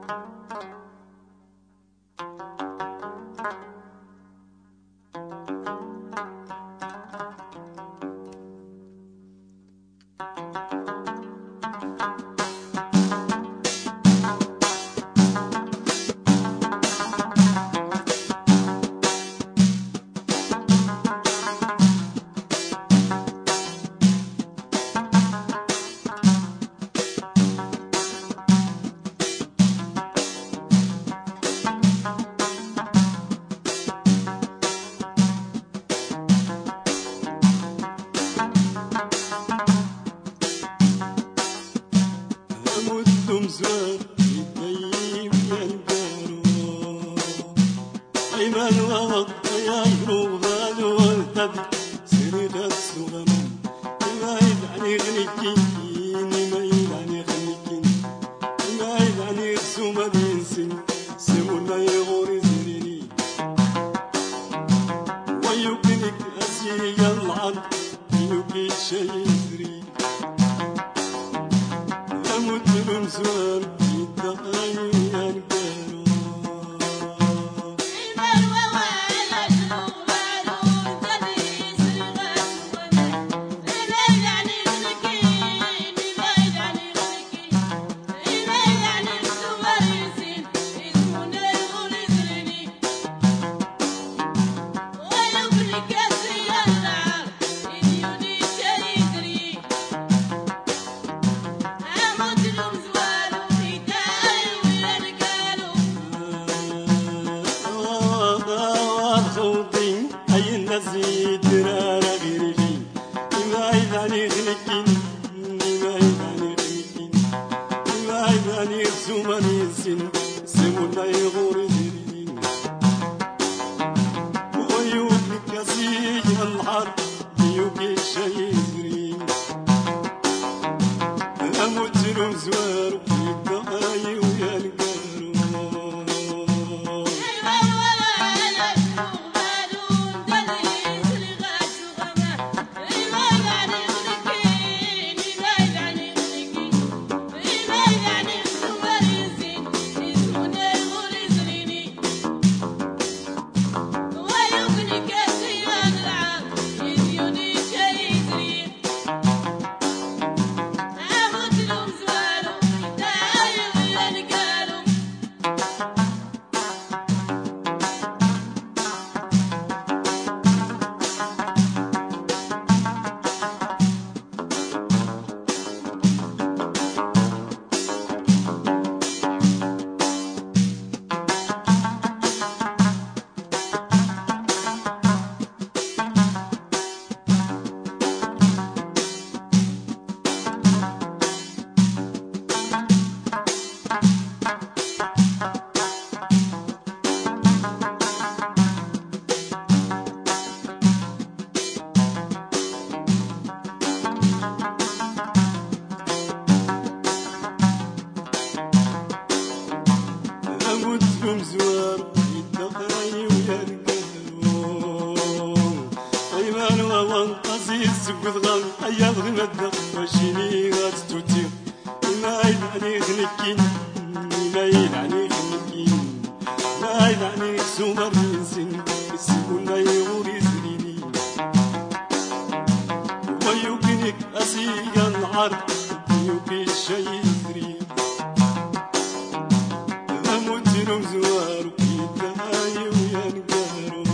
زوار يديم ينقرو أيمن وغط يجرو غالو التبي سيري غسو غمام ما يدعني غنيكين ما يدعني غنيكين ما يدعني غسو ما بينسن سمونا يغوري زريني ويوكنك أسي يلعن يوكي شي يزري أموت زوار يدعي ينقرو زيد رانا غيري ما يدعني غنكين ما يدعني غنكين ما يدعني زوما نسين سمونا يغور زيرين ويوك كاسي الحر يوكي شي زرين اموت لهم زوار يدعي وينقرو أموتكم زوار يدعي وينقرو أيمان وانقصي السقف غام أيام غمدة وشيني غاتتوتي ما يدعني غنكين ما يدعني غنكين ما يدعني سومر ينسين السكون يغوري زريني ويوكنك أسيا العرض يوكي شي زرين أموتهم زوار يدعي وينقرو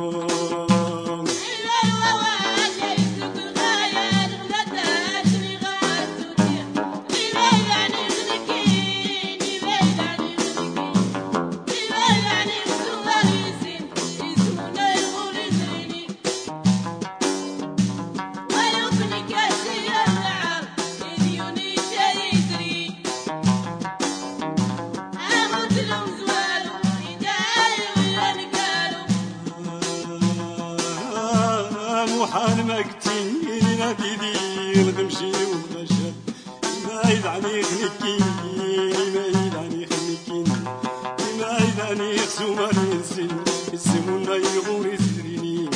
وحال مكتين نادي الغمشي وغشا ما يدعني غنكين ما يدعني غنكين ما يدعني سوما ننسين السمونا يغوري زريني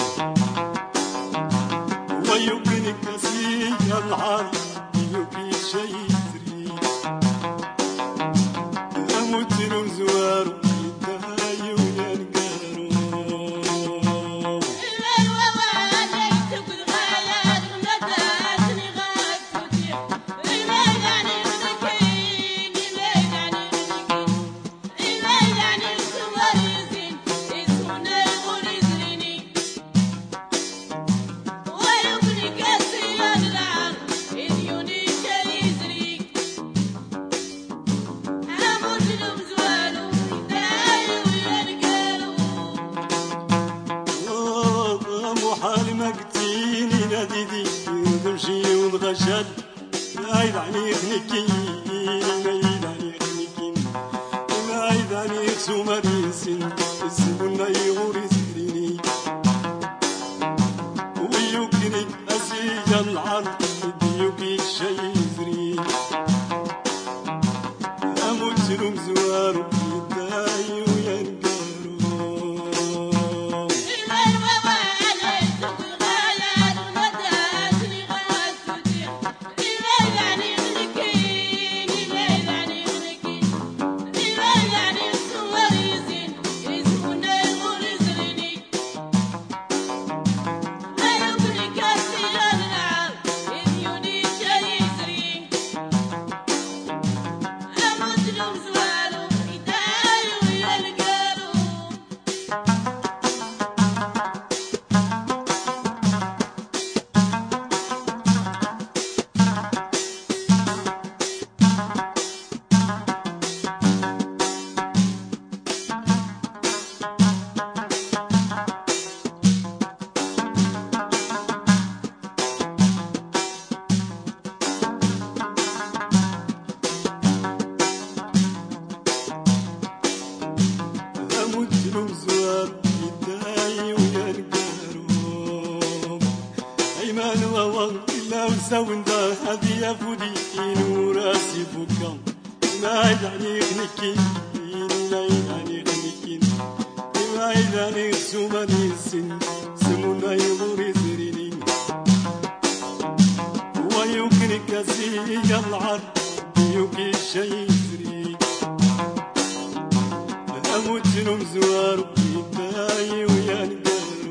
ويوكنك كاسي العار يوكي شي زري أموت أموت زوارو يداي وينقارو محال مقتيني ناديدي تمشي وتغشد رايد عليك نكين رايد عليك نكين رايد عليك سومريسين السبنا يغوري سريني ويوكنك أسيج العرض يديوكي الشي يزري أموت سلوم زوارو يداي وينقارو زوار يداي وينقارو أيمان ووان إلا وساون دا هذي يفودي وراسي بكا ما يدعني خنكين ما يدعني خنكين ما يدعني سوماني سن سمونا يغوري زريني ويوكنك أسيج العرض يوكي الشي يزري أموت نوم زوار يداي وينقارو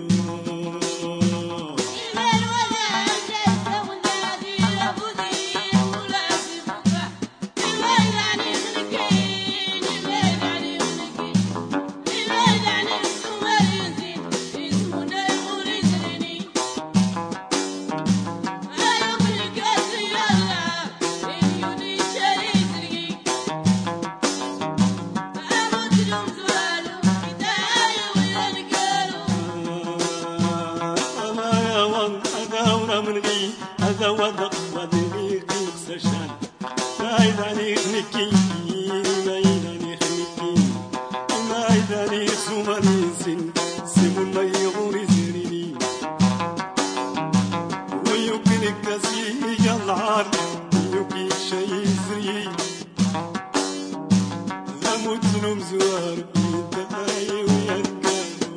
من غي هذا وذق وذيق مخسشان ما يداني خنكين ما يداني خنكين ما يداني سوماني سن سمونا يغوري زريني ويوكنك تسيج العار يوكي شي زري أموت نوم زوار يداي وينقارو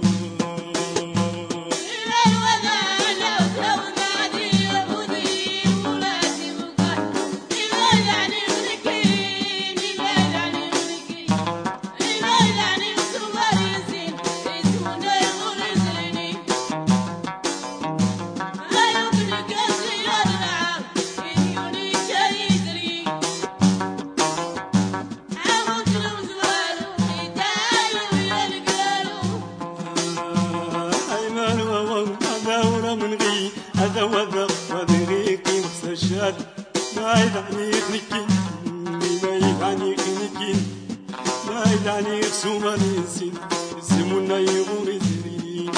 من غي هذا وذق وذيق مخسشان ما يدعني خنكين ما يدعني خنكين ما يدعني سوماني سن سمونا يغوري زريني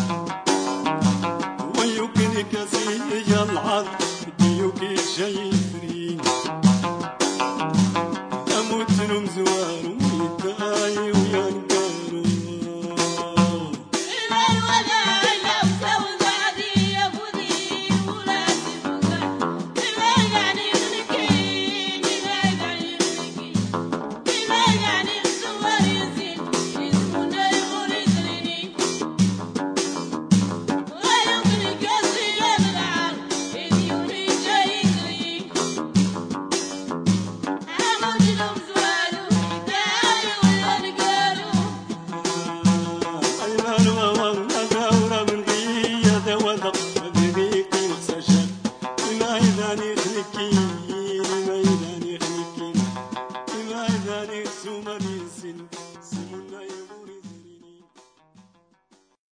ويوكنك أسيج العرض يوكي الشي يزري أموت نوم زوارو يداي وينقارو I'm إذاني خلكين ما إذاني خلكين ما إذاني سوما نسين